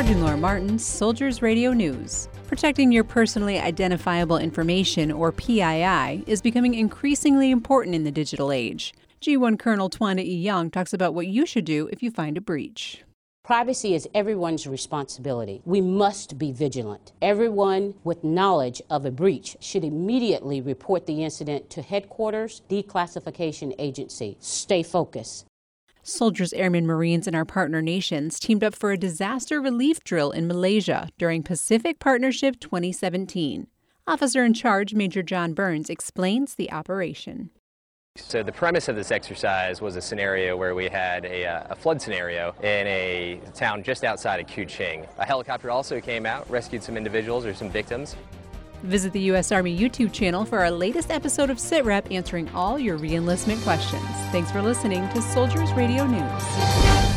Sergeant Laura Martin, Soldiers Radio News. Protecting your personally identifiable information, or PII, is becoming increasingly important in the digital age. G1 Colonel Twana E. Young talks about what you should do if you find a breach. Privacy is everyone's responsibility. We must be vigilant. Everyone with knowledge of a breach should immediately report the incident to Headquarters Declassification Agency. Stay focused. Soldiers, airmen, Marines, and our partner nations teamed up for a disaster relief drill in Malaysia during Pacific Partnership 2017. Officer in charge, Major John Burns, explains the operation. So the premise of this exercise was a scenario where we had a flood scenario in a town just outside of Kuching. A helicopter also came out, rescued some individuals or some victims. Visit the U.S. Army YouTube channel for our latest episode of SITREP answering all your re-enlistment questions. Thanks for listening to Soldiers Radio News.